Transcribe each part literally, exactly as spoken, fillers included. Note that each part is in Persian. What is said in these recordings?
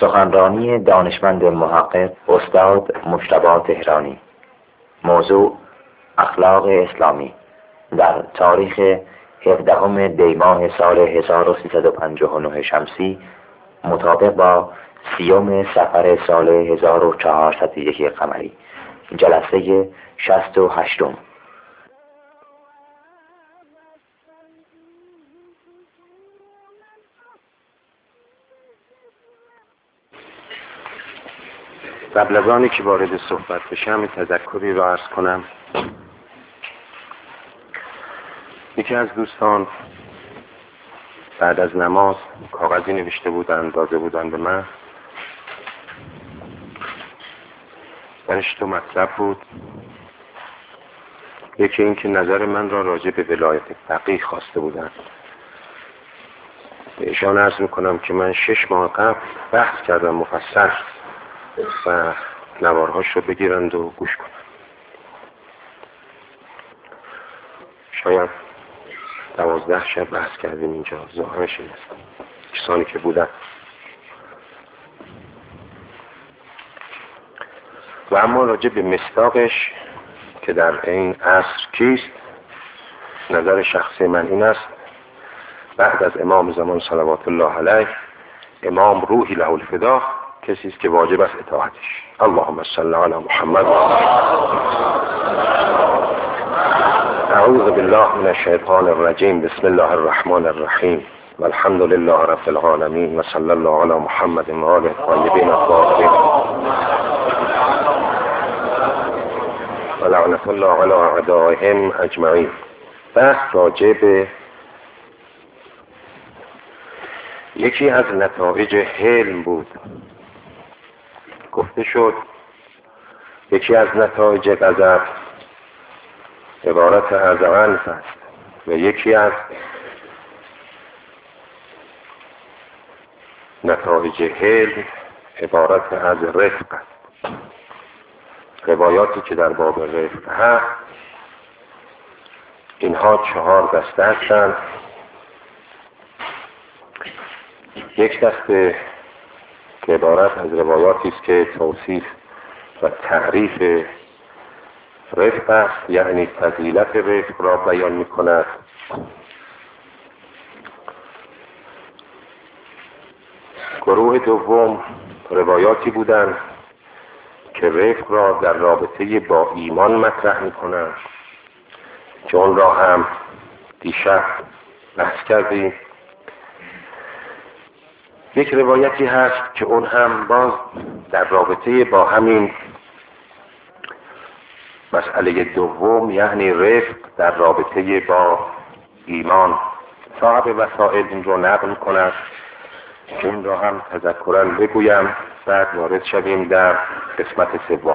سخنرانی دانشمند محقق استاد مجتبی تهرانی. موضوع اخلاق اسلامی در تاریخ هفدهم دی ماه سال هزار و سیصد و پنجاه و نه شمسی مطابق با سیوم صفر سال هزار و چهارصد و یک قمری، جلسه شصت و هشتم. قبل از آنی که وارد صحبت بشم تذکری را عرض کنم. یکی از دوستان بعد از نماز کاغذی نوشته بودند، داده بودند به من. درش تو مطلب بود. یکی این که نظر من را راجع به ولایت فقیه خواسته بودند. به ایشان عرض میکنم که من شش ماه قبل بحث کردم مفصل و نوارهاش رو بگیرند و گوش کنند. شاید دوازده شب بحث کردیم اینجا، ظاهرش این است کسانی که بودن. و اما راجع به مصداقش که در این عصر کیست، نظر شخصی من این است: بعد از امام زمان صلوات الله علیه، امام روحی له الفدا کسی است که واجب است اطاعتش. اللهم صل علی محمد. اعوذ بالله من الشیطان الرجیم. بسم الله الرحمن الرحیم. والحمد لله رب العالمین و صلی الله علی محمد و آله الطیبین الطاهرین و لعنت الله علی اعدائهم اجمعین. بحث راجع به یکی از نتایج حلم بود. گفته شد یکی از نتایج غضب عبارت از عنف است و یکی از نتایج حلم عبارت از رفق است. روایاتی که در باب رفق هست اینها چهار دسته هستند. یک دسته که عبارت از روایاتی است که توصیف و تعریف رفق است، یعنی فضیلت رفق را بیان می کند. گروه دوم روایاتی بودند که رفق را در رابطه با ایمان مطرح می کنند که اون را هم دیشب بحث کردیم. یک روایتی هست که اون هم باز در رابطه با همین مسئله دوم، یعنی رفق در رابطه با ایمان. صاحب وسائل این رو نقل کند، این را هم تذکراً بگویم، بعد وارد شویم در قسمت سوم.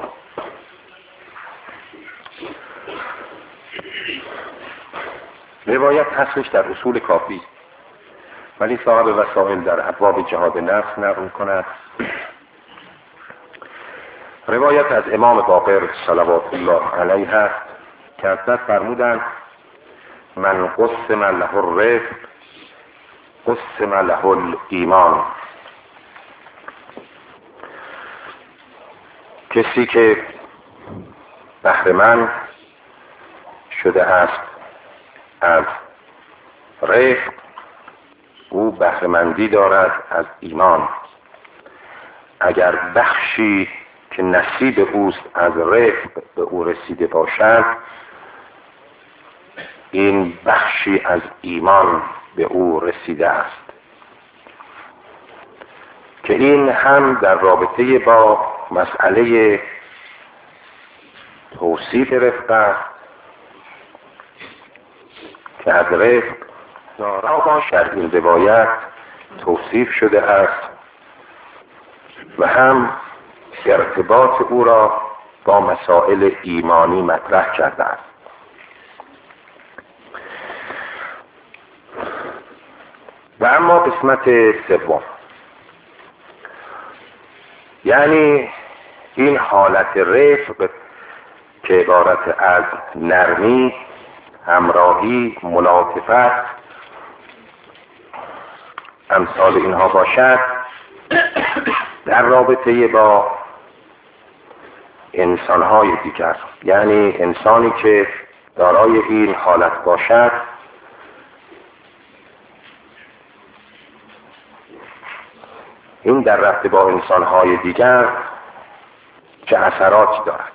روایت هستش در اصول کافی، ولی صاحب وسائل در ابواب جهاد نفس نقل کند. روایت از امام باقر صلوات الله علیه هست که حضرت فرمودند: من قسم له الرفق قسم له الایمان. کسی که بهره‌مند شده است از رفق، او بهره‌مندی دارد از ایمان. اگر بخشی که نصیب اوست از رفق به او رسیده باشد، این بخشی از ایمان به او رسیده است، که این هم در رابطه با مسئله توصیف رفق است که از رفق ناروا در این روایت توصیف شده است و هم ارتباط او را با مسائل ایمانی مطرح کرده است. و اما قسمت سوم، یعنی این حالت رفق که عبارت از نرمی، همراهی، ملاطفت، امثال اینها باشد، در رابطه با انسانهای دیگر، یعنی انسانی که دارای این حالت باشد این در رابطه با انسانهای دیگر چه اثراتی دارد.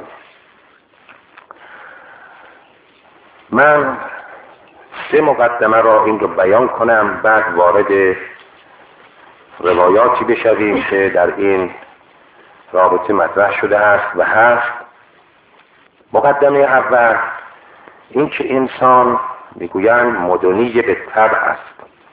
من سه مقدمه را این رو بیان کنم، بعد وارد روایاتی بشویم که در این رابطه مطرح شده است و هست. مقدمه اول این که انسان میگویند مدنی به طبع است.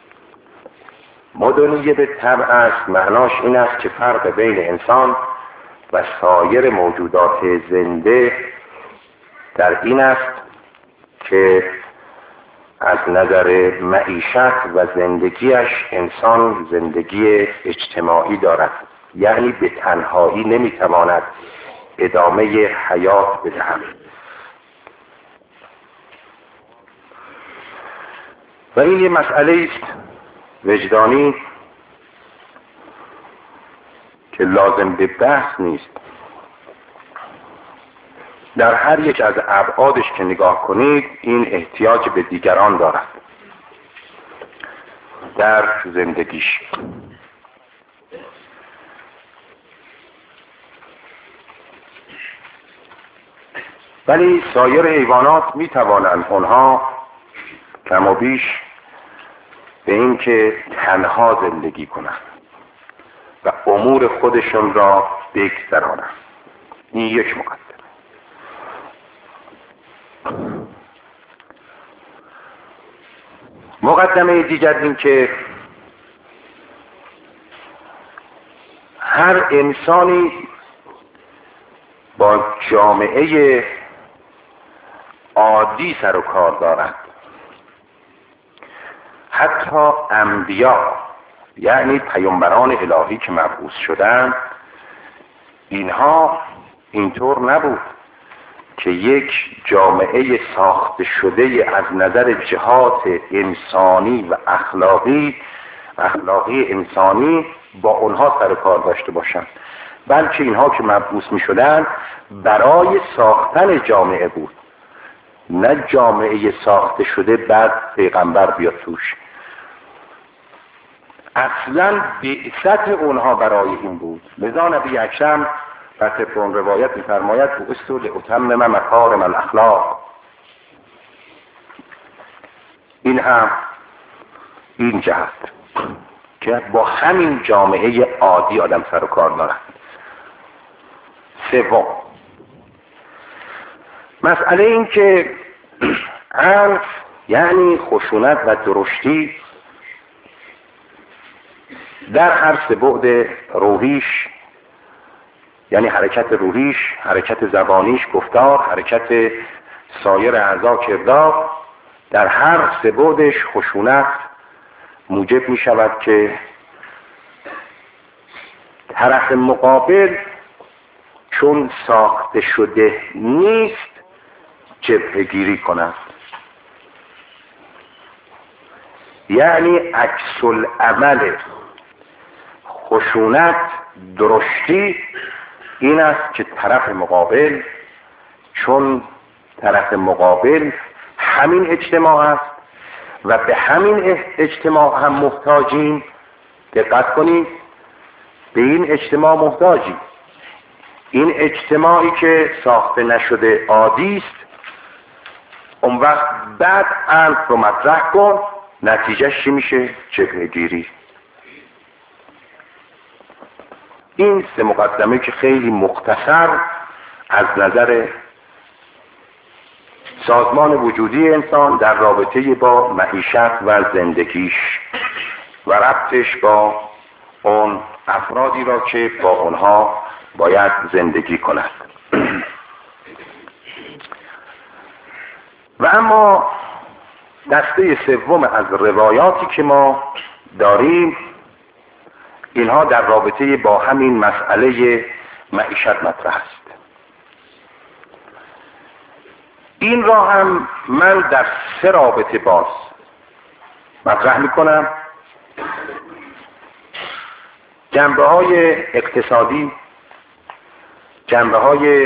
مدنی به طبع است معناش این است که فرق بین انسان و سایر موجودات زنده در این است که از نظر معیشت و زندگیش انسان زندگی اجتماعی دارد، یعنی به تنهایی نمیتواند ادامه حیات بدهد. و این یه مسئله است وجدانی که لازم به بحث نیست. در هر یک از ابعادش که نگاه کنید این احتیاج به دیگران دارد در زندگیش. ولی سایر حیوانات می توانند اونها کم و بیش به این که تنها زندگی کنند و امور خودشون را بگذرانند. این یک مقدمه. مقدمه دیگر این که هر انسانی با جامعه عادی سر و کار دارد. حتی انبیا، یعنی پیامبران الهی که مبعوث شدند، اینها اینطور نبود که یک جامعه ساخته شده از نظر جهات انسانی و اخلاقی اخلاقی انسانی با اونها سر کار داشته باشند، بلکه اینها که مبعوث می شدند برای ساختن جامعه بود، نه جامعه ساخته شده بعد پیغمبر بیاد توش. اصلا بعثت اونها برای این بود. لذا نبی اکرم در طبق اون روایت می‌فرماید بعثت لأتمم مکارم الاخلاق. این هم این جهت که با همین جامعه عادی آدم سر و کار دارد. سوم مسئله این که عرف یعنی خشونت و درشتی در هر سه بعد روحیش، یعنی حرکت روحیش، حرکت زبانیش، گفتار، حرکت سایر اعضا، کردار، در هر سه بعدش خشونت موجب می شود که طرف مقابل چون ساخته شده نیست جبهه گیری کند. یعنی عکس العمل خشونت، درشتی این است که طرف مقابل چون طرف مقابل همین اجتماع است و به همین اجتماع هم محتاجیم. دقت کنید، به این اجتماع محتاجیم. این اجتماعی که ساخته نشده عادی است، اون وقت بعد عرف رو مطرح کن، نتیجهش چی میشه؟ جبهه گیری. این سه مقدمه که خیلی مختصر از نظر سازمان وجودی انسان در رابطه با معیشت و زندگیش و ربطش با اون افرادی را که با اونها باید زندگی کند. و اما دسته سوم از روایاتی که ما داریم، اینها در رابطه با همین مسئله معیشت مطرح است. این را هم من در سه رابطه باز مطرح میکنم. جنبه های اقتصادی، جنبه های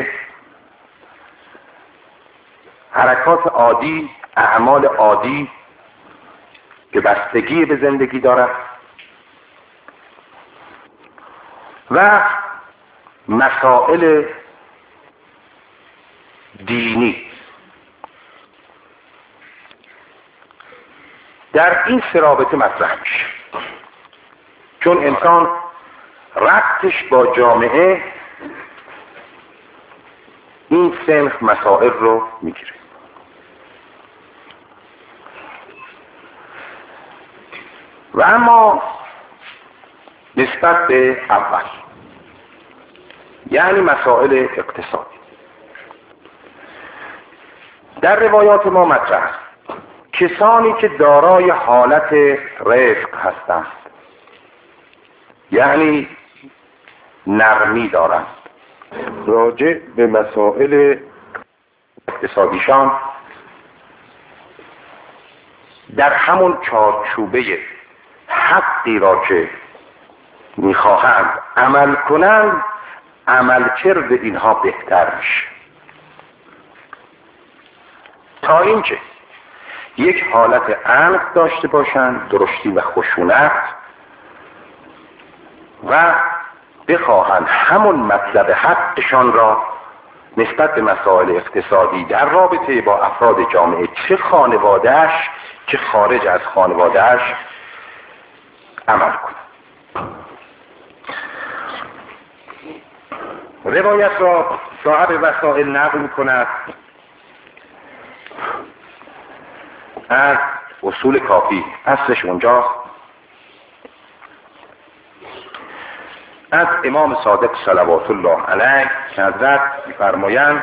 حرکات عادی، اعمال عادی که بستگی به زندگی دارد و مسائل دینی. در این سه رابطه مطرح میشه، چون انسان ربطش با جامعه این سنخ مسائل رو میگیره. و اما نسبت به اول، یعنی مسائل اقتصادی، در روایات ما مطرح است کسانی که دارای حالت رفق هستند، یعنی نرمی دارند، راجع به مسائل اقتصادیشان در همون چارچوبه حقی را که میخواهند عمل کنند، عملکرد اینها بهتر میشه، تا اینکه یک حالت عقل داشته باشند، درشتی و خشونت، و بخواهند همون مطلب حقشان را نسبت به مسائل اقتصادی در رابطه با افراد جامعه، چه خانوادهش چه خارج از خانوادهش، عمل کنند. روایت را صاحب وسائل نقل می‌کند از اصول کافی، اصلش اونجاست، از امام صادق صلوات الله علیه که حضرت می‌فرمایند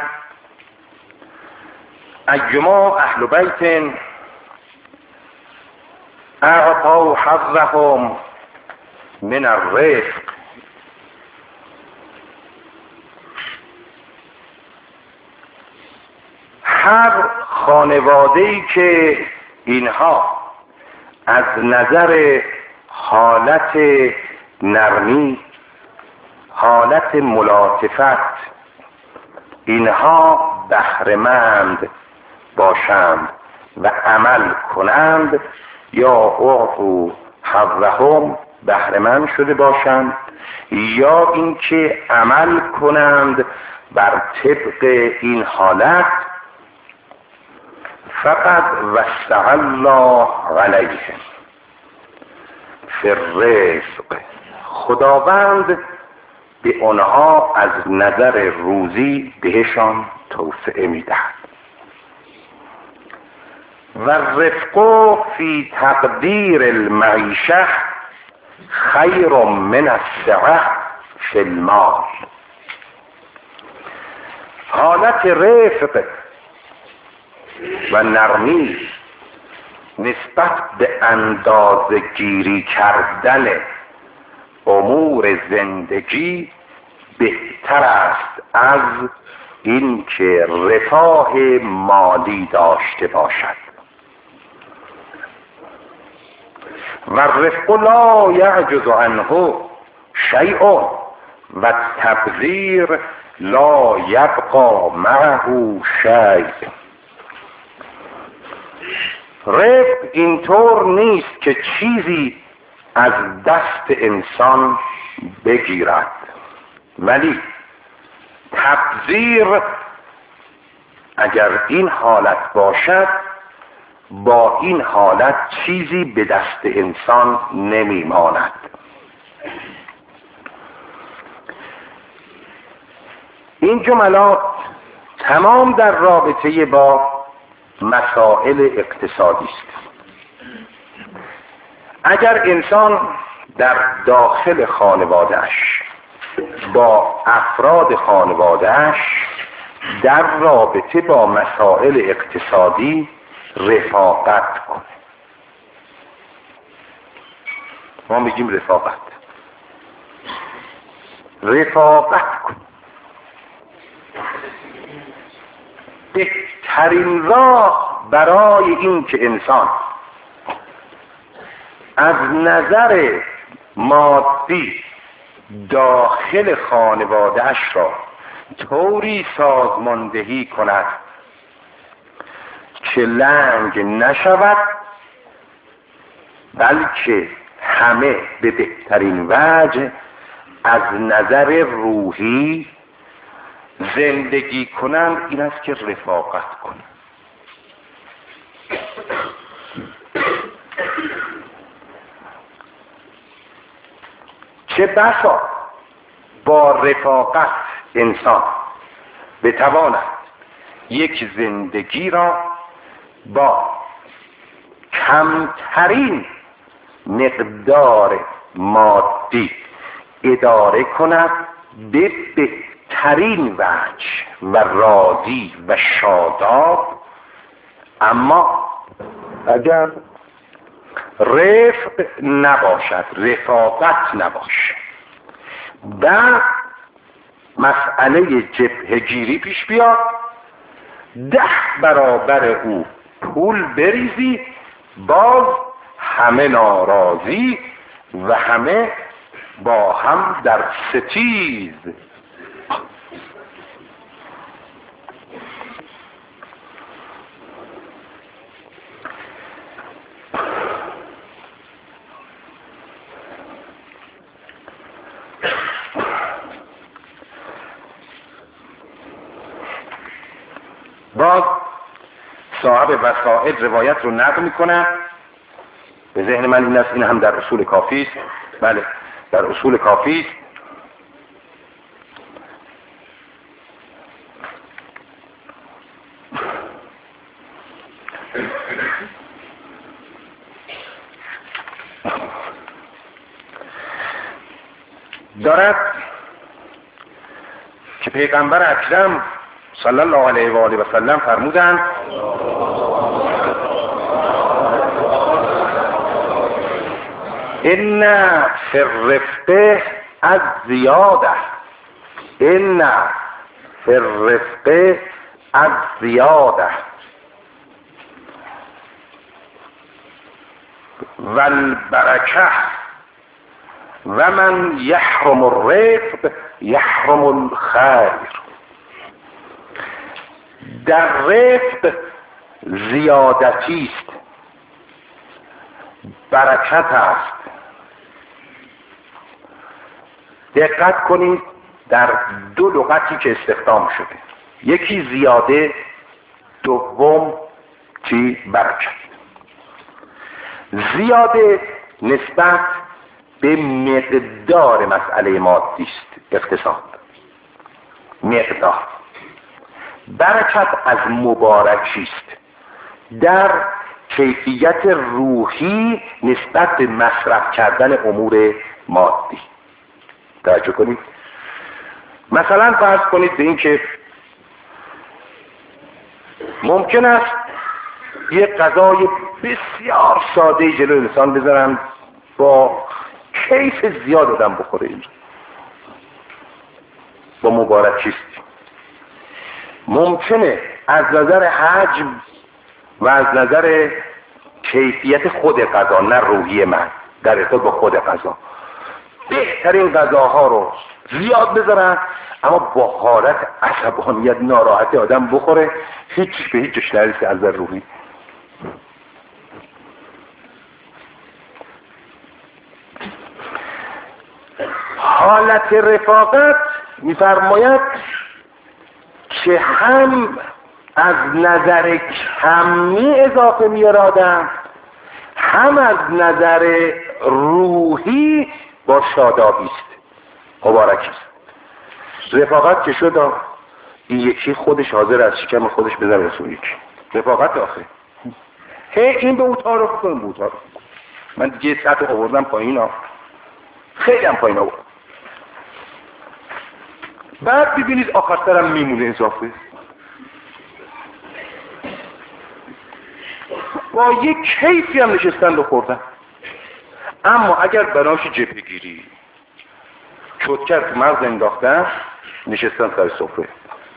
ایما اهل بیت اعطوا حظهم من الرزق هر خانواده‌ای که اینها از نظر حالت نرمی، حالت ملاطفت اینها بهره‌مند باشند و عمل کنند، یا اعطوا حظهم بهره‌مند شده باشند، یا اینکه عمل کنند بر طبق این حالت، فقط وسع الله علیهم فی الرزق، خداوند به آنها از نظر روزی بهشان توسعه میدهد. و الرفق فی تقدیر المعیشه خیر من السعه فی المال. حالت رفق و نرمی نسبت به اندازه گیری کردن امور زندگی بهتر است از این که رفاه مالی داشته باشد. و الرفق لا یعجز عنه شیء و التبذیر لا یبقى معه شیء. رفق اینطور نیست که چیزی از دست انسان بگیرد، ولی تبذیر اگر این حالت باشد، با این حالت چیزی به دست انسان نمی ماند. این جملات تمام در رابطه با مسائل اقتصادی است. اگر انسان در داخل خانوادهش با افراد خانوادهش در رابطه با مسائل اقتصادی رفاقت کنه، ما میگیم رفاقت رفاقت کنه، بهترین راه برای این که انسان از نظر مادی داخل خانواده‌اش را طوری سازماندهی کند که لنگ نشود، بلکه همه به بهترین وجه از نظر روحی زندگی کنند. این است که رفاقت کنند. چه بسا با رفاقت انسان بتواند یک زندگی را با کمترین مقدار مادی اداره کند به بهترین وجه و راضی و شاداب. اما اگر رفق نباشد، رفاقت نباشد، در مسئله جبهه‌گیری پیش بیاد، ده برابر او پول بریزی، باز همه ناراضی و همه با هم در ستیز. باز صاحب وسائل روایت رو نقل میکنه. به ذهن من این است، این هم در اصول کافی است. بله، در اصول کافی است. دارد که پیغمبر اکرم صلی الله علیه و آله و سلم فرمودند ان فی الرفق از زیاده ان فی الرفق از زیاده و البرکه و من یحرم الرفق یحرم الخیر. در رفق زیادتی است، برکت است. دقت کنید در دو لغتی که استخدام شده، یکی زیاده، دوم چی؟ برکت. زیاده نسبت به مقدار مسئله مادی است، اقتصاد، مقدار. برکت از مبارکی است، در کیفیت روحی نسبت به مصرف کردن امور مادی. توجه کنید. مثلا فرض کنید به این که ممکن است یک غذای بسیار ساده جلوی انسان بذارن با کیف زیاد آدم بخوره، اینجا با مبارکی است. ممکنه از نظر حجم و از نظر کیفیت خود غذا، نه روحی من، در ارتباط با خود غذا، بهترین غذاها رو زیاد بذارن، اما با حالت عصبانیت، ناراحتی آدم بخوره، هیچ به هیچش نرسه از نظر روحی. حالت رفاقت میفرماید که هم از نظر کمی اضافه میارادم، هم از نظر روحی با شادابی است، مبارک است. رفاقت که شد، این یکی خودش حاضر از شکم خودش بذاره رسول یکی. رفاقت آخه هی این به او تعارف کنم، به او تعارف. من دیگه سطح آوردم پایین ها، خیلی هم پایین آوردم. بعد ببینید آخر سرم میمونه اضافه. با یک کیفی هم نشستن و خوردن. اما اگر بناش جبهه گیری چوتکر تو مغز انداختن، نشستن سر سفره.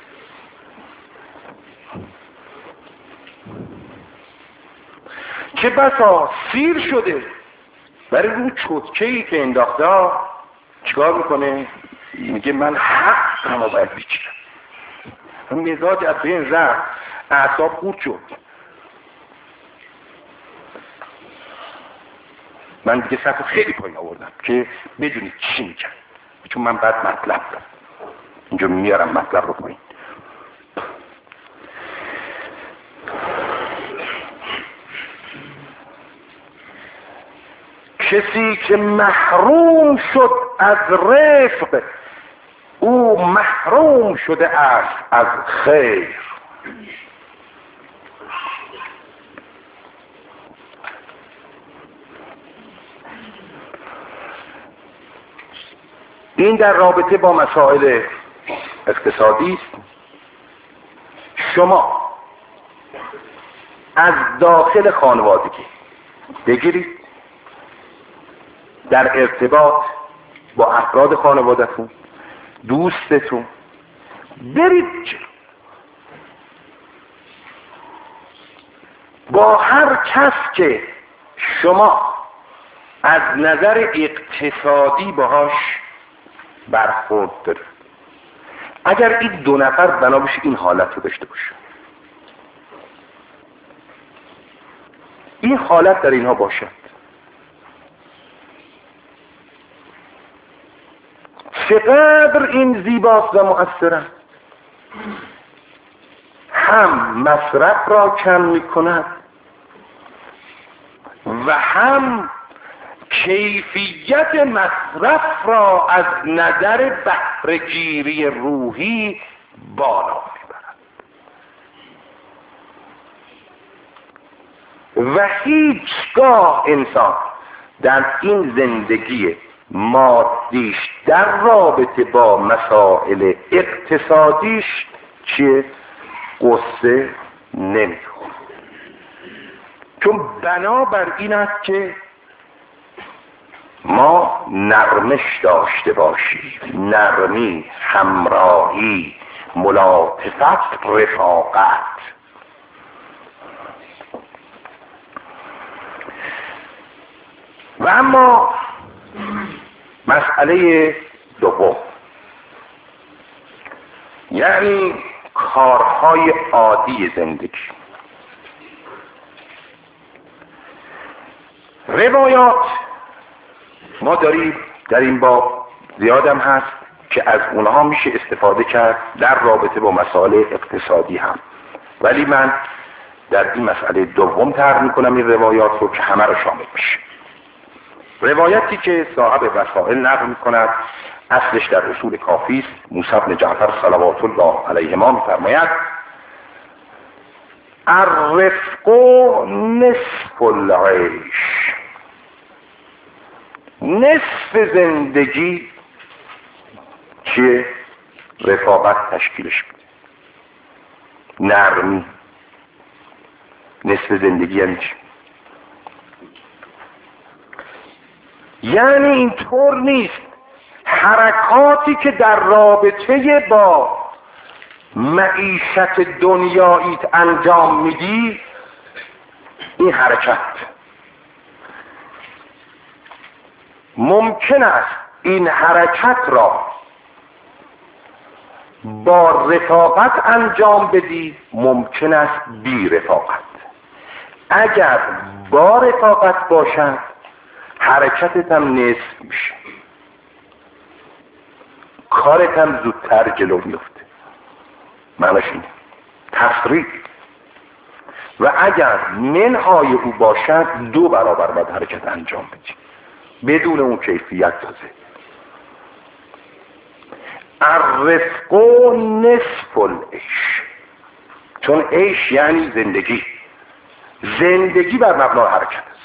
چه بسا سیر شده برای اون چوتکه‌ای که انداخته چیکار میکنه؟ میگه من حقم رو باید بگیرم. مزاج از بین رفت، اعصاب خورد شد. من دیگه سطح خیلی پایین آوردم که بدونید چی میگن، چون من بعد مطلب دارم اینجا میارم مطلب رو پایین. کسی که محروم شد از رفق، او محروم شده است از خیر. این در رابطه با مسائل اقتصادی است. شما از داخل خانوادگی بگیرید، در ارتباط با افراد خانواده‌تون، دوستتون، برید جلو. با هر کس که شما از نظر اقتصادی باهاش برخورد دارید، اگر این دو نفر بنا بشه این حالت رو داشته باشه، این حالت در اینها باشد، چقدر این زیباست و مؤثرن. هم مصرف را کم می کند و هم کیفیت مصرف را از نظر بهره‌گیری روحی بالا میبرد و هیچگاه انسان در این زندگی مادیش در رابطه با مسائل اقتصادیش چیه؟ قصه نمیخوره، چون بنابر این است که ما نرمش داشته باشیم، نرمی، همراهی، ملاطفت، رفاقت. و اما مسئله دوم، یعنی کارهای عادی زندگی. روایات ما داریم در این باب، زیادم هست که از اونها میشه استفاده کرد در رابطه با مسائل اقتصادی هم، ولی من در این مسئله دوم طرح میکنم این روایات رو که همه رو شامل میشه. روایتی که صاحب وسائل نقل میکند، اصلش در اصول کافی است. موسی بن جعفر صلوات الله علیهما میفرماید: الرفق نصف العیش. نصف زندگی چیه؟ رفاقت تشکیلش میده، نرمی. نصف زندگی یعنی چی؟ یعنی اینطور نیست حرکاتی که در رابطه با معیشت دنیاییت انجام میدی، این حرکت ممکن است این حرکت را با رفاقت انجام بدی، ممکن است بی رفاقت. اگر با رفاقت باشد حرکتت هم نصف میشه، کارت هم زودتر جلو میفته. معنیش اینه تفریق. و اگر منهای او باشد دو برابر باید حرکت انجام بدی، بدون اون کیفیت تازه. الرفق نصف العیش، چون عیش یعنی زندگی، زندگی بر مبنای حرکت است.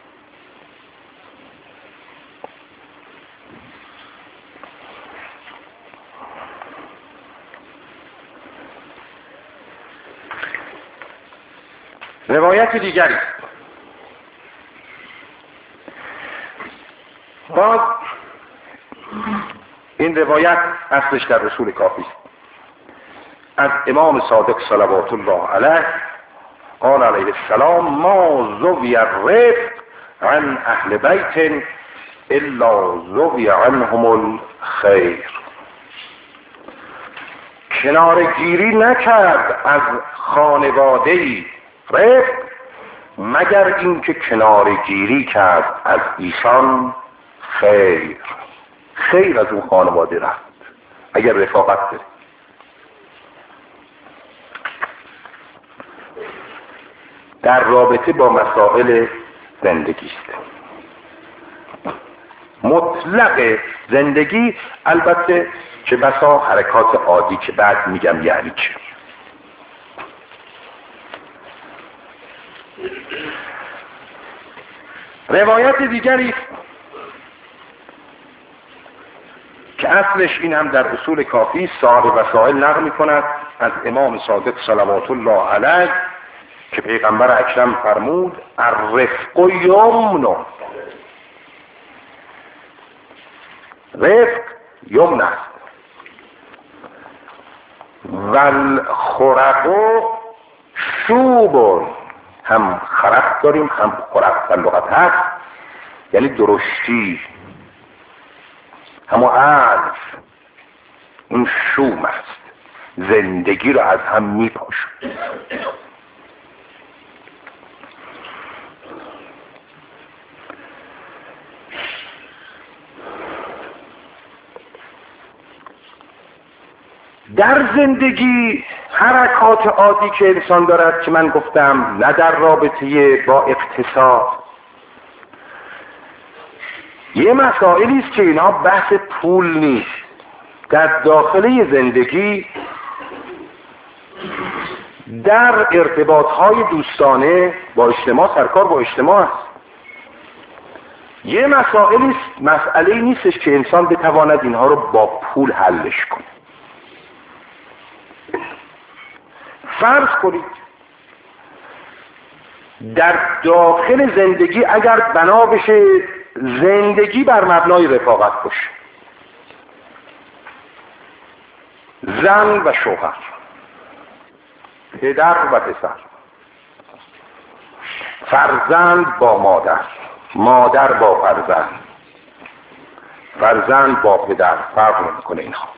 روایت دیگری باز، این روایت اصلش در رسول کافی است، از امام صادق صلوات الله علیه قال علیه السلام: ما زوی الرفق عن اهل بیت الا زوی عنهم الخیر. کنارگیری نکرد از خانواده‌ای رفق مگر اینکه کنارگیری کرد از ایشان خیر. خیر از اون خانواده رفت اگر رفاقت داره. در رابطه با مسائل زندگی است. مطلق زندگی البته چه بسا حرکات عادی که بعد میگم یعنی چه. روایت دیگری که اصلش این هم در اصول کافی صاحب وسائل نقل می‌کند از امام صادق صلوات الله علیه که پیغمبر اکرم فرمود الرفق یمن. رفق یمن است. والخرق شوب. هم خرق داریم هم خرق در لغت هست یعنی درشتی، همون عرف. این شوم است، زندگی رو از هم میپاشد. در زندگی حرکات عادی که انسان دارد که من گفتم نه در رابطه با اقتصاد، یه مسائلی است که اینا بحث پول نیست. در داخله زندگی در ارتباطهای دوستانه با اجتماع، سرکار با اجتماع است. یه مسائلی است، مسئله نیستش که انسان بتواند اینها رو با پول حلش کنه. فرض کنید در داخل زندگی اگر بنا بشه زندگی بر مبنای رفاقت باشه، زن و شوهر، پدر و پسر، فرزند با مادر، مادر با فرزند، فرزند با پدر، فرق نمیکنه اینها،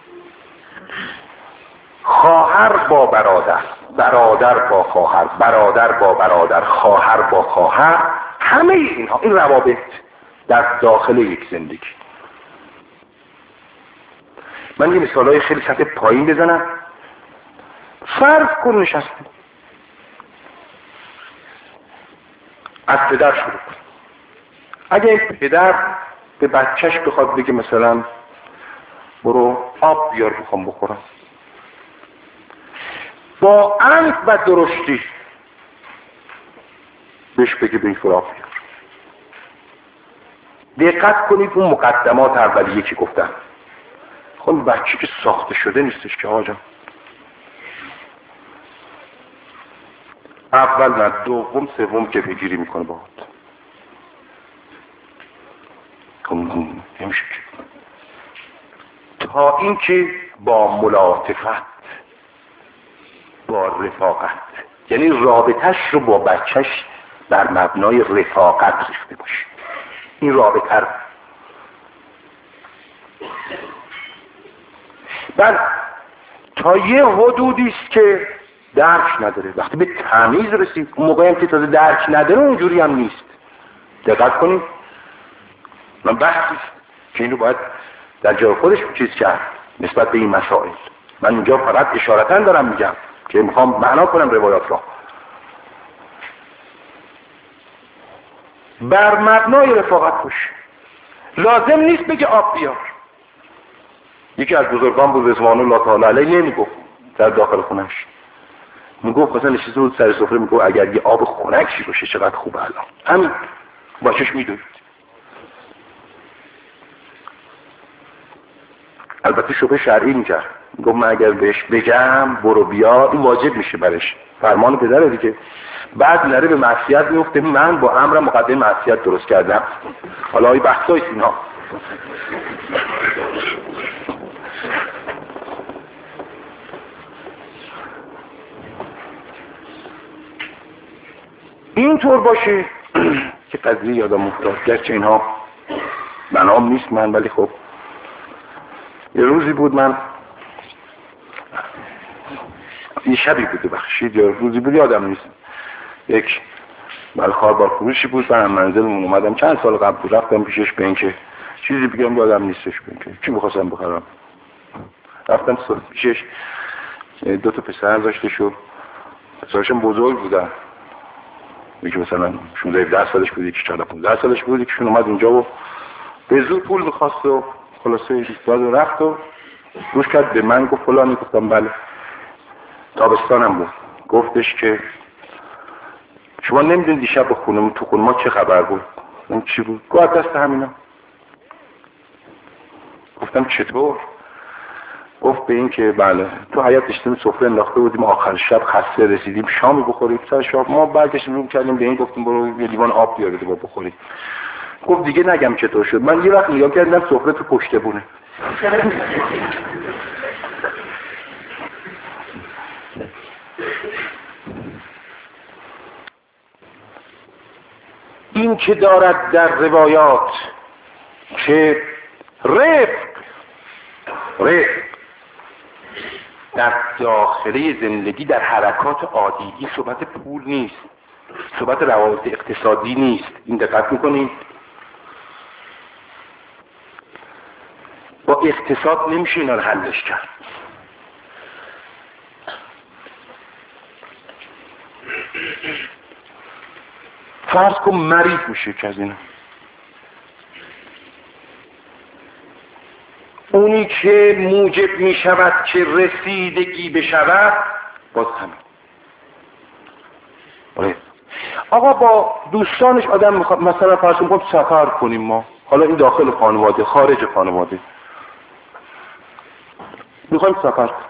خواهر با برادر، برادر با خواهر، برادر با برادر، خواهر با خواهر، همه اینها، این روابط در داخل یک زندگی. من یه مثالای خیلی سطح پایین بزنم. فرض کن نشستیم از پدر شروع کن. اگه این پدر به بچهش بخواد بگه مثلا برو آب بیار بخوام بخورم، با انف و درشتی بهش بگه به این فراغ بیار. دقت کنید اون مقدمات اولیه که گفتم. خب بچه که ساخته شده نیستش که آجا اول نه دوم سوم که بگیری میکنه باهات. خب نمیشه تا اینکه با ملاطفت، با رفاقت، یعنی رابطش رو با بچهش بر مبنای رفاقت ریخته باشه. این رابطه رو بله تا یه حدودی است که درک نداره. وقتی به تمیز رسید اون موقعی هم که تازه درک نداره اونجوری هم نیست. دقت کنید من بحثی که اینو باید در جای خودش چیز کرد نسبت به این مسائل. من اینجا فقط اشارتاً دارم میگم که میخوام معنا کنم روایات را. بر مبنای رفاقت باشه. لازم نیست بگه آب بیار. یکی از بزرگان بود رضوان الله تعالی علیه نمیگفت در داخل خونش، میگفت مثلا نشسته بود سر سفره میگفت اگر یه آب خنکی باشه چقدر خوبه الان. همین بچه‌ش میدوید. البته شبه شرعی میکرد، میگفت من اگر بهش بگم برو بیا این واجب میشه برش، فرمان پدره دیگه. بعد نره به معصیت میفته. من با امر مقدم معصیت درست کردم. حالا این بحثای اینا اینطور باشه که قضیه یادم افتاد، گرچه اینها بنام نیست من، ولی خب یه روزی بود من یه شبی بود بخشید یا روزی بود یادم نیست، یک ملخار بار فروشی بود برم منزلمون اومدم، چند سال قبل بود، رفتم پیشش به این که چیزی بگم یادم نیستش، به این که چی بخواستم بخرم. رفتم پیشش، دو تا پسر داشتش و پسرشم بزرگ بودن، یکی مثلا شانزده هفده سالش بود، یکی چهارده پانزده سالش بود، یکیشون اومد اونجا و به زور پول می‌خواست و خلاصه داد و رفت و روش کرد به من، گفت فلانی، گفتم بله. تابستانم بود، گفتش که شما نمیدونید دیشب به خونه تو خونه ما چه خبر بود؟ اون چی بود؟ گفت دست همینا. گفتم چطور؟ گفت به این که بله تو حیاط داشتیم سفره انداخته بودیم، آخر شب خسته رسیدیم شامی بخوریم، سر شام ما برگشتیم رو کردیم به این گفتیم برو یه لیوان آب بیار بده با بخوری. گفت دیگه نگم چطور شد، من یه وقت نگاه کردم سفره تو پشته بونه. این که دارد در روایات که رفق رفق در داخله زندگی در حرکات عادی، این صحبت پول نیست، صحبت روابط اقتصادی نیست. این دقت میکنید؟ با اقتصاد نمیشه اینا رو حلش کرد. فرض کن مریض میشه که از اینا، اونی که موجب میشود که رسیدگی بشود باز همین. آقا با دوستانش آدم میخواد مثلا فرض کن سفر کنیم ما، حالا این داخل خانواده خارج خانواده میخوایم سفر کنیم،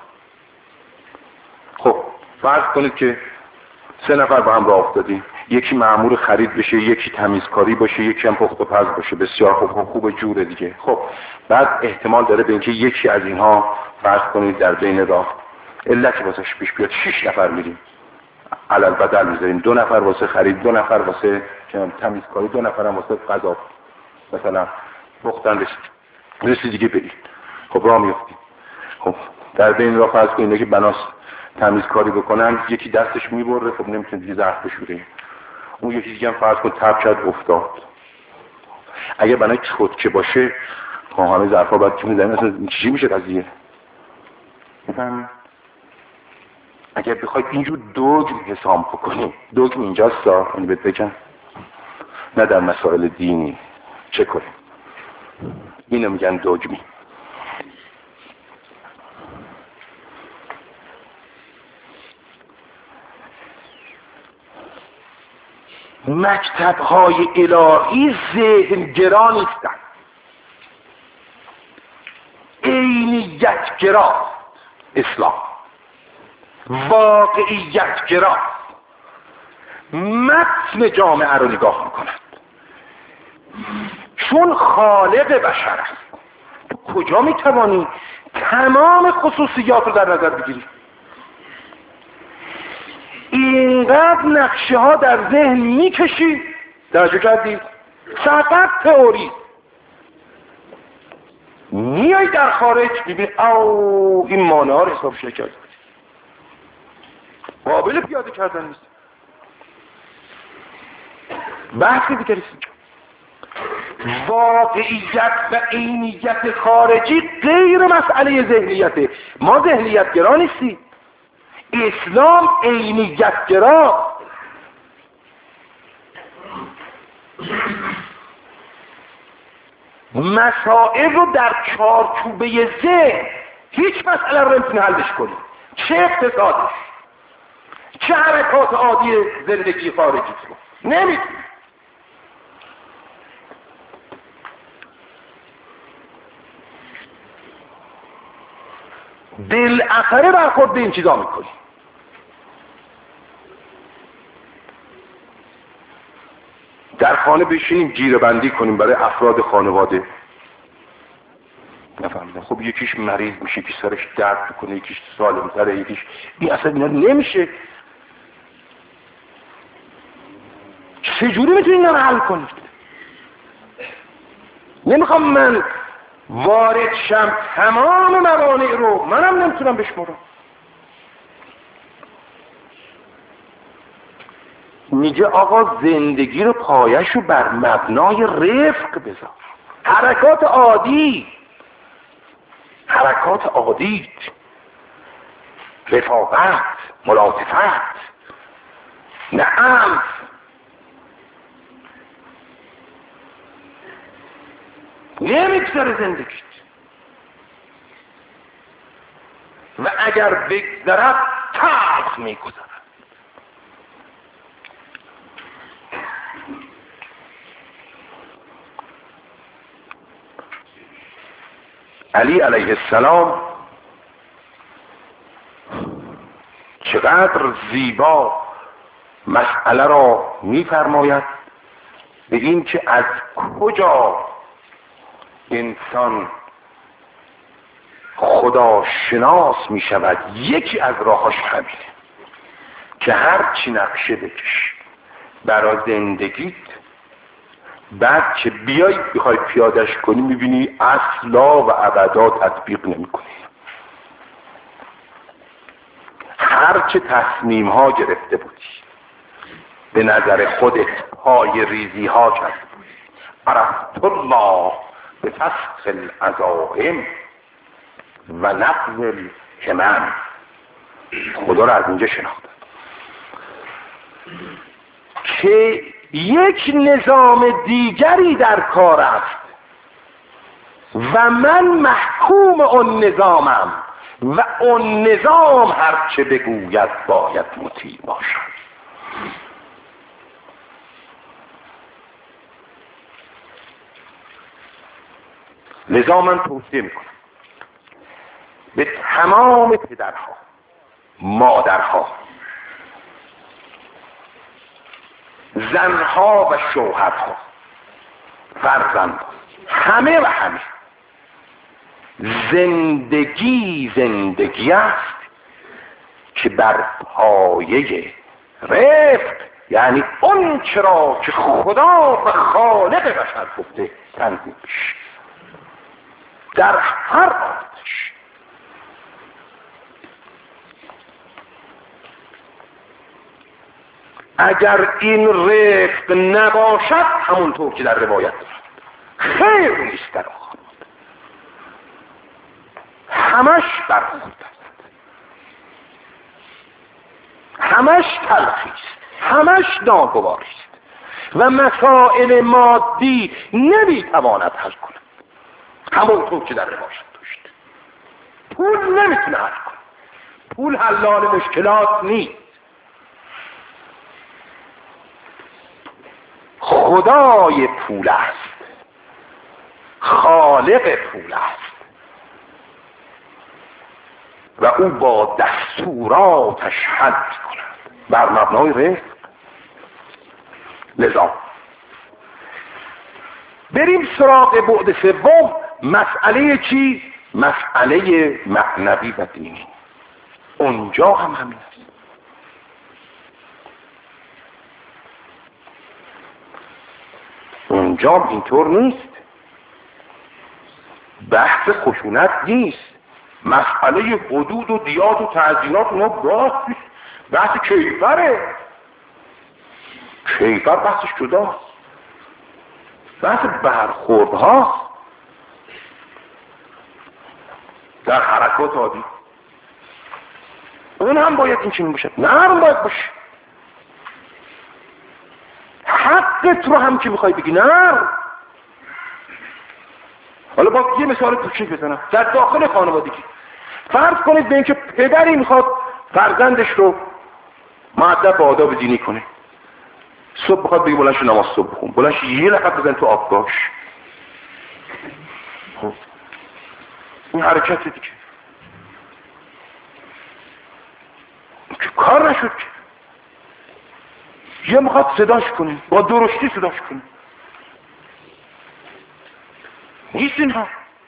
خب فرض کنید که سه نفر با هم راه افتادیم، یکی مأمور خرید بشه، یکی تمیزکاری باشه، یکی هم پخت و پز باشه، بسیار خوب خوب خوب جوره دیگه. خب بعد احتمال داره به اینکه یکی از اینها فرض کنید در بین راه علتی واسش پیش بیاد، شش نفر میریم علل بدل میذاریم، دو نفر واسه خرید، دو نفر واسه تمیزکاری، دو نفر هم واسه غذا مثلا پختن رسید دیگه بریم. خب راه میافتیم، خب در بین راه فرض کنید که بناس تمیزکاری بکنن، یکی دستش میبره، خب نمیتونه دیگه ظرف بشوره، اون یکی دیگه هم فرض کن تب کرد افتاد. اگه بنای چوتکه باشه خب همه ظرفا باید که میزنیم، اصلا چی میشه قضیه؟ میفهمید؟ اگه بخواید اینجور دوگم حساب بکنیم، دوگم اینجاست دا اینو بهت بگم، نه در مسائل دینی چه کنیم، اینو میگن دوگمی. مکتب‌های الهی ذهن‌گرا نیستند، عینیت‌گرا اسلام، واقعیت‌گرا، متن جامعه رو نگاه می‌کند، چون خالق بشر است. تو کجا می‌توانی تمام خصوصیات رو در نظر بگیری؟ اینقدر نقشه ها در ذهن میکشی، درجه کردی فقط تئوری، میای در خارج میبینی او این مانع ها رو حساب شکل قابل پیاده کردن نیست. بحثی دیگه نیست. واقعیت و عینیت خارجی غیر مسئله ذهنیته. ما ذهنیت گرا نیستیم، اسلام عینیت گرا. مسائل رو در چارچوبه ذهن هیچ مسئله رو نمیتونی حلش کنی، چه اقتصادش چه حرکات عادی زندگی خارجی رو نمیتونی. بالاخره برخورد به این چیزا میکنی. در خانه بشینیم جیره بندی کنیم برای افراد خانواده، نفهمیدم خب یکیش مریض میشه، یکیش سرش درد میکنه، یکیش سالم تره، یکیش این اصلا اینا نمیشه. چجوری میتونی اینا رو حل کنید؟ نمیخوام من وارد شم تمام موانع رو، منم نمیتونم بشمارم. میگه آقا زندگی رو پایش رو بر مبنای رفق بذار. حرکات عادی، حرکات عادی، رفاقت، ملاطفت، نعم، نمیگذره زندگیت و اگر بگذرد تلخ میگذرد. علی علیه السلام چقدر زیبا مسئله را میفرماید به این که از کجا انسان خدا شناس می شود. یکی از راهاش همینه که هر چی نقشه بکش برای زندگیت، بعد که بیای بخوای پیادش کنی میبینی اصلا و ابدا تطبیق نمی کنی. هر چه تصمیم ها گرفته بودی به نظر خودت پای ریزی ها کرده بودی. عرفت الله به فسخ العزائم و نقض الهمم. خدا را از اینجا شناختم که یک نظام دیگری در کار است و من محکوم اون نظامم و اون نظام هرچه بگوید باید مطیع باشم. لذا من توصیه میکنم به تمام پدرها، مادرها، زنها و شوهرها، فرزندان، همه و همه، زندگی زندگی است که بر پایه رفق، یعنی اون چرا که خدا و خالق بشر گفته تنظیم بشه در هر حالتش. اگر این رفق نباشد همونطور که در روایت دارد خیر نیست در آن، همش برخورد است، همش تلخی است، همش ناگواری است و مسائل مادی نمیتواند حل کند همونطور که در روایت داشت. پول نمیتونه حل کنه، پول حلال مشکلات نیست. خدای پول است، خالق پول است و او با دستوراتش حل کند بر مبنای رفق. لذا بریم سراغ بعد سوم، مسئله چی؟ مسئله معنوی و دینی. اونجا هم همین است. اونجا اینطور نیست، بحث خشونت نیست، مسئله حدود و دیات و تعزیرات اونا باز نیست، بحث کیفره. کیفر بحثش جداست، بحث برخوردها در حرکات عادی. اون هم باید این چنین باشه، نرم باید باشه. حقت رو هم که میخوای بگی نرم. حالا با یه مثال کوچیک بزنم در داخل خانوادگی. فرض کنید به اینکه پدری میخواد فرزندش رو مؤدب با آداب دینی کنه. صبح بخواد بگی بلند شو نماز صبح بخون، بلند شو یه لحظه بزن تو آبگاش. خب این حرکت دیگه که کار نشد که. یه میخواد صداش کنه، با درشتی صداش کنه، نیست اینها.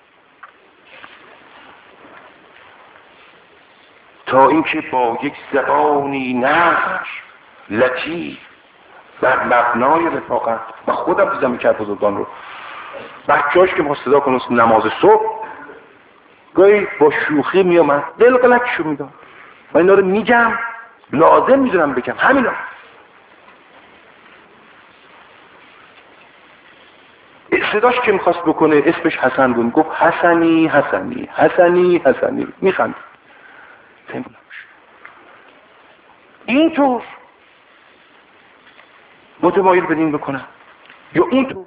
تا اینکه با یک زبانی نرم لطیف بر مبنای رفاقت، من خودم دیدم که بزرگان رو بچه‌هاش که می‌خواست صدا کنه نماز صبح، گاهی با شوخی میامد قلقلکشو میداد. من اینا رو میگم لازم میدونم بگم همینا. صداش که میخواست بکنه اسمش حسن بود، گفت حسنی حسنی حسنی حسنی، میخند. اینطور متمایل به دین بکنم یا اونطور.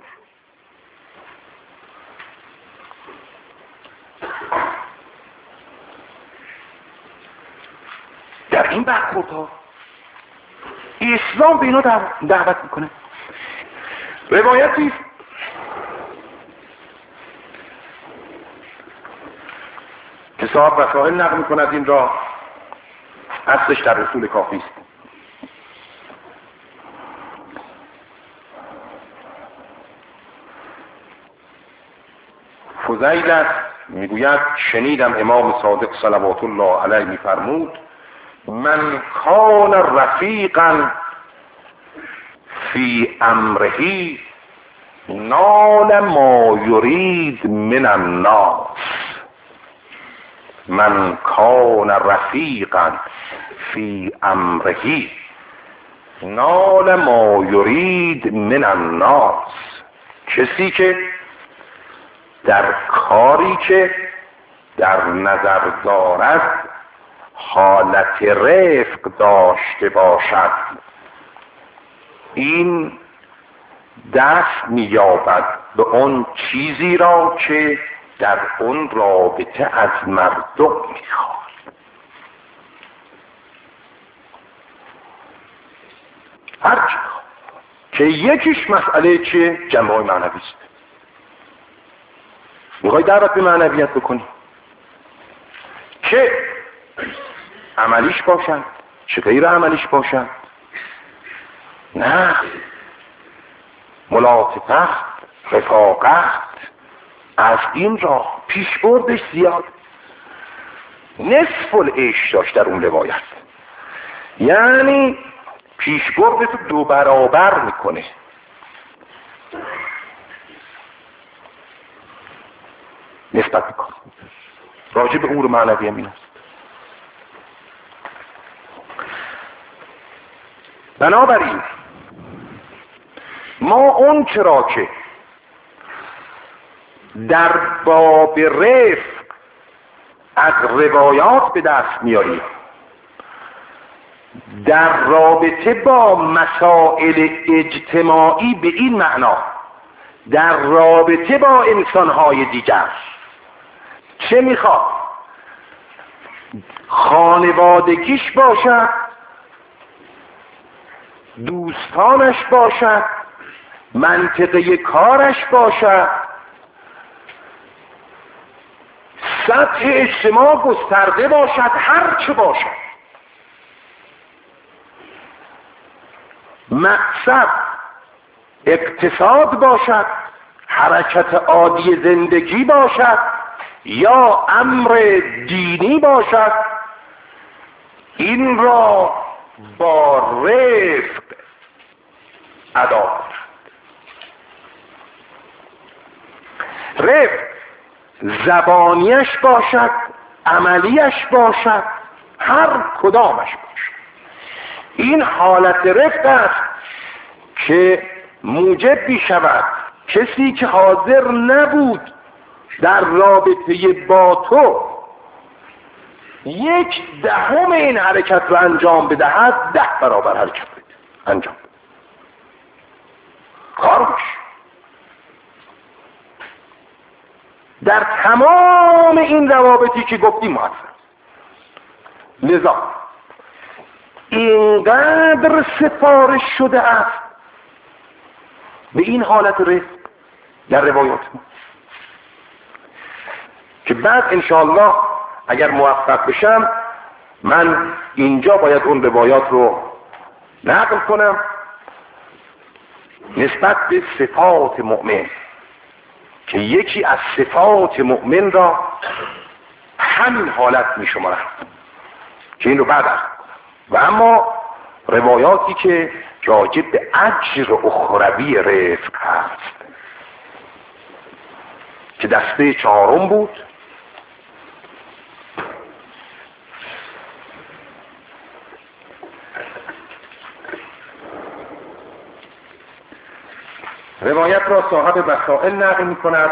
در این برخوردها اسلام به اینا دعوت میکنه. روایتی که صاحب وسائل نقل میکند این را، اصلش در رسول کافی است. فضیل است میگوید شنیدم امام صادق صلوات الله علیه میفرمود من کان رفیقا فی امره نال ما یرید من الناس. من کان رفیقا فی امره نال ما یرید من الناس. کسی که در کاری که در نظر دارد حالت رفق داشته باشد، این دست می‌یابد به اون چیزی را که در اون رابطه از مردم میخواد. هرچی که یکیش مسئله چیه؟ جنبه های معنوی است. میخوای دعوت به معنویت بکنی که عملیش باشد چه غیر عملیش باشد؟ نه، ملاطفت، رفاقت از این راه پیش بردش زیاد. نصف العیش داشت در اون روایت، یعنی پیش بردت دو برابر میکنه. نسبت میکنه راجع به امور معنوی هم این است. بنابراین ما اون چرا که در باب رفق از روایات به دست میاریم در رابطه با مسائل اجتماعی به این معنا، در رابطه با انسانهای دیگر چه میخواد؟ خانوادگیش باشد، دوستانش باشد، منطقه کارش باشد، سطح اجتماع گسترده باشد، هر چه باشد، مقصد اقتصاد باشد، حرکت عادی زندگی باشد یا امر دینی باشد، این را با رفق ادا کنند. رفق زبانیش باشد، عملیش باشد، هر کدامش باشد. این حالت رفق است که موجب می شود کسی که حاضر نبود در رابطه با تو یک دهم این حرکت رو انجام بدهد، ده برابر حرکت بده انجام بده. کار باش در تمام این روابطی که گفتیم موثر. لذا اینقدر سفارش شده است به این حالت رفق در روایات ما که بعد انشاءالله اگر موفق بشم من اینجا باید اون روایات رو نقل کنم نسبت به صفات مؤمن، که یکی از صفات مؤمن را همین حالت می شمارم که این رو بعد ارز کنم. و اما روایاتی که راجع به اجر اخروی رفق هست که دسته چهارم بود. روایت را صاحب وسائل نقل می کند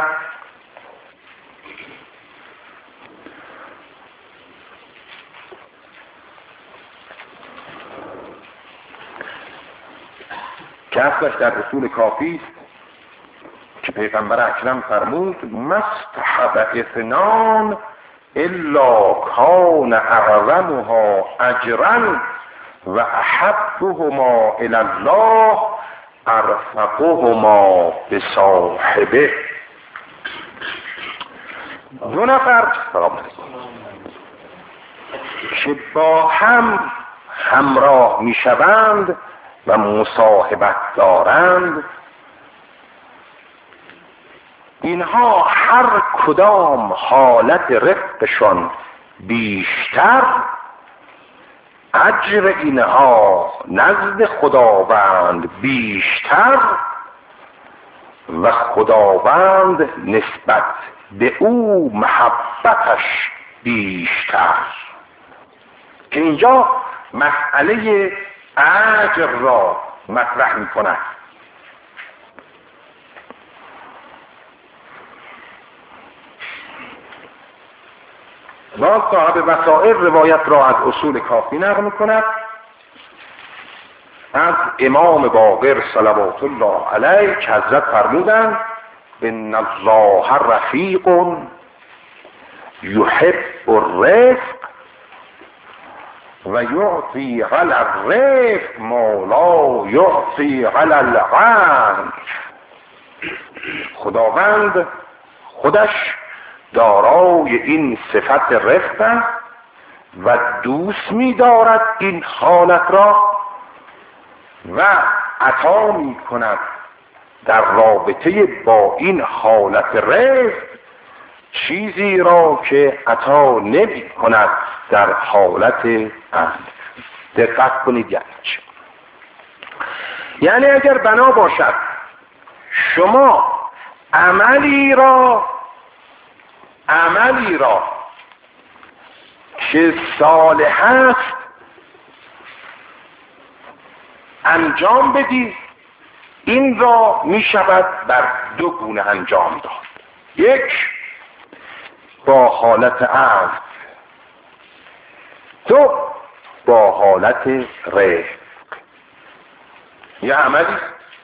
که اصلش در اصول کافی است که پیغمبر اکرم فرمود مستحب اثنان الا کان اعظمها اجرا و احبهما الی الله ارفقهما به صاحبه. دو نفر که با هم همراه می شوند و مصاحبت دارند، اینها هر کدام حالت رفقشان بیشتر، اجر اینها نزد خداوند بیشتر و خداوند نسبت به او محبتش بیشتر. که اینجا مسئله اجر را مطرح می کند. باز صاحب وسائل روایت را از اصول کافی نقل می کند از امام باقر صلوات الله علیه که حضرت فرمودند ان الله رفیق یحب الرفق و یعطی علی الرفق ما لا یعطی علی العنف. خداوند خودش دارای این صفت رفق و دوست می دارد این حالت را و عطا می کند در رابطه با این حالت رفق چیزی را که عطا نمی کند در حالت عنف. دقت کنید یعنی چه؟ یعنی اگر بنا باشد شما عملی را عملی را که صالح است انجام بدی، این را می شود بر دو گونه انجام داد. یک با حالت عفو، دو با حالت رفق. یه عملی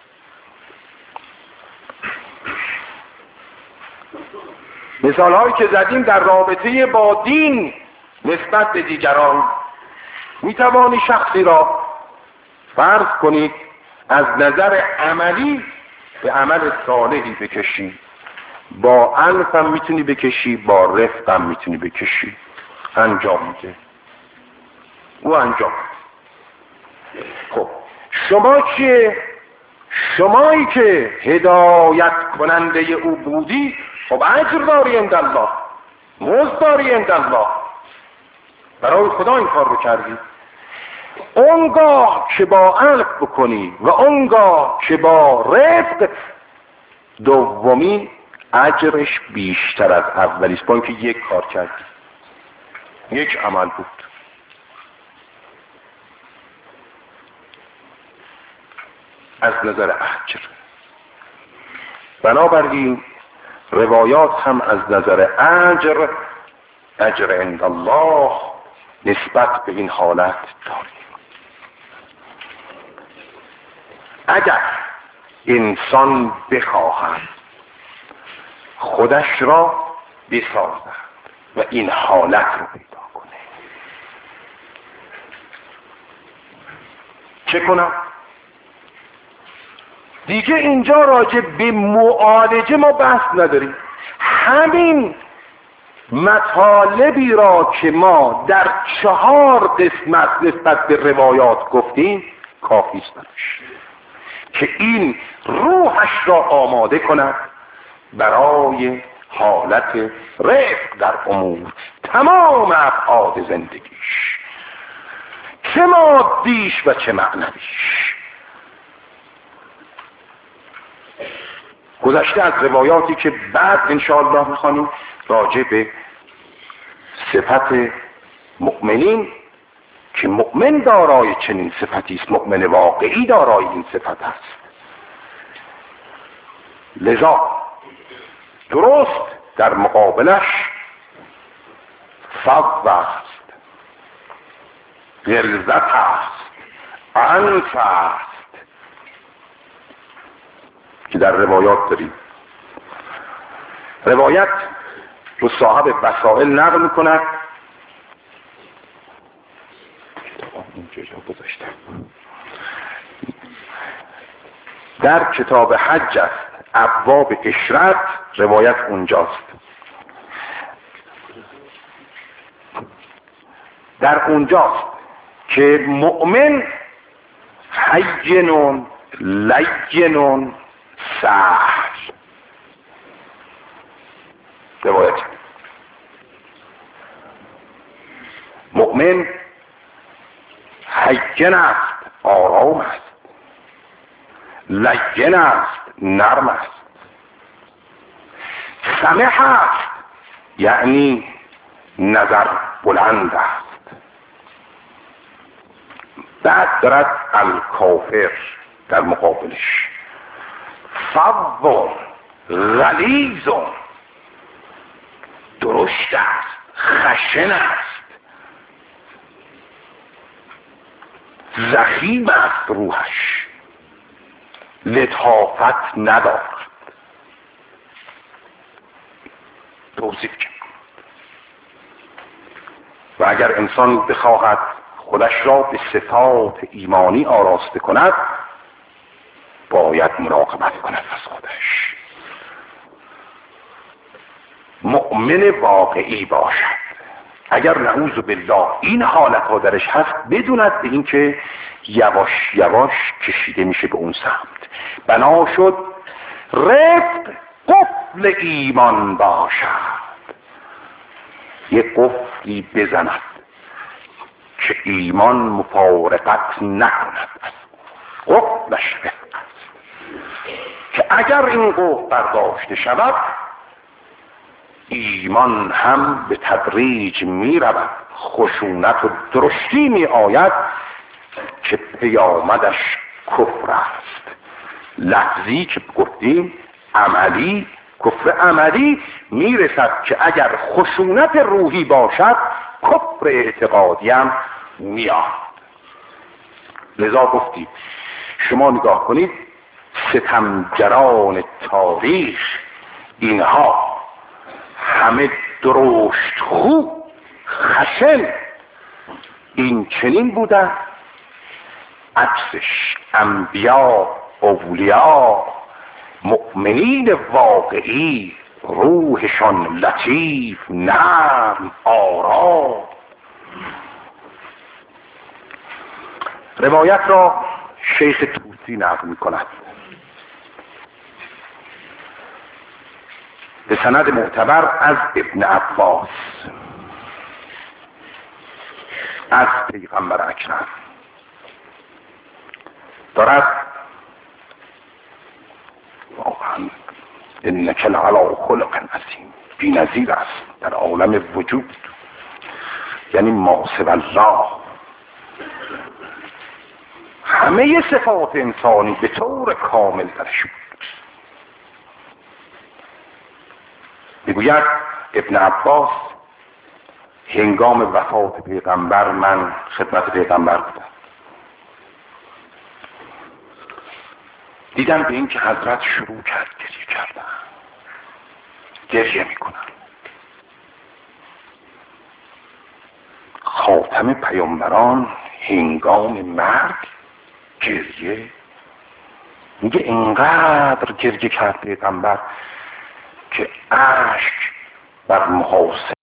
مثال هایی که زدیم در رابطه با دین نسبت به دیگران، می توانی شخصی را فرض کنید از نظر عملی به عمل صالحی بکشی، با عنف هم میتونی بکشی، با رفق هم میتونی بکشی، انجام میده، او انجام. خب شما چیه؟ شمایی که هدایت کننده او بودی، خب اجر داری عند الله، مزد داری عند الله، برای خدا این کار رو کردی. اونگاه که با عنف بکنی و اونگاه که با رفق، دومی اجرش بیشتر از اولیست، با اینکه یک کار کردی، یک عمل بود. از نظر اجر. بنابراین روایات هم از نظر اجر، اجر عند الله نسبت به این حالت داریم. اگر انسان بخواهد خودش را بسازد و این حالت رو پیدا کنه، چه کنم؟ دیگه اینجا راجع به معالجه ما بحث نداریم. همین مطالبی را که ما در چهار قسمت نسبت به روایات گفتیم کافی است که این روحش را آماده کند برای حالت رفق در امور تمام ابعاد زندگیش، چه مادیش و چه معنویش. گذشته از روایاتی که بعد انشاءالله میخوانیم راجع به صفت مؤمنین که مؤمن دارای چنین صفتی است، مؤمن واقعی دارای این صفت است. لذا درست در مقابلش فضل است، غلظت است، عنف است که در روایات داریم. روایت رو صاحب وسائل نقل میکند در کتاب حج است، ابواب اشرت، روایت اونجاست. در اونجاست که مؤمن هینون لینون سهل، روایت مؤمن هین است، آرام است، لین است، نرم است، سمح است، یعنی نظر بلند است. بعد دارد الکافر در مقابلش، فظ غلیظ، درشت است، خشن است، ضخیم است، روحش لطافت ندارد. توصیف کرد. و اگر انسان بخواهد خودش را به صفات ایمانی آراسته کند باید مراقبت کند از خودش، مؤمن واقعی باشد. اگر نعوذ بالله این حالت ها درش هست بدوند به این که یواش یواش کشیده میشه به اون سمت. بنا شد رفق قفل ایمان باشد، یک قفلی بزند که ایمان مفارقت نکند از قفلش رفق است، که اگر این قفل برداشته شود ایمان هم به تدریج می رود، خشونت و درشتی می آید که پیامدش کفر است. لفظی که گفتیم عملی، کفر عملی می رسد که اگر خشونت روحی باشد کفر اعتقادی هم می آید. لذا گفتیم شما نگاه کنید ستمگران تاریخ اینها همه درشت خوب خشن این چنین بودن، عکسش انبیا، اولیا، مؤمنین واقعی روحشان لطیف، نرم، آرام. روایت را شیخ طوسی نقل می کند به سند معتبر از ابن عباس از پیغمبر اکرم دارد واقعا انک لعلی خلق عظیم، بی نظیر است در عالم وجود، یعنی ما سوی الله. همه صفات انسانی به طور کامل درش بود. میگوید ابن عباس هنگام وفات پیغمبر من خدمت پیغمبر بودم، دیدم به این که حضرت شروع کرد گریه کردن، گریه میکنن. خاتم پیامبران هنگام مرگ گریه، میگه اینقدر گریه کرد پیغمبر که اشک بر محاسن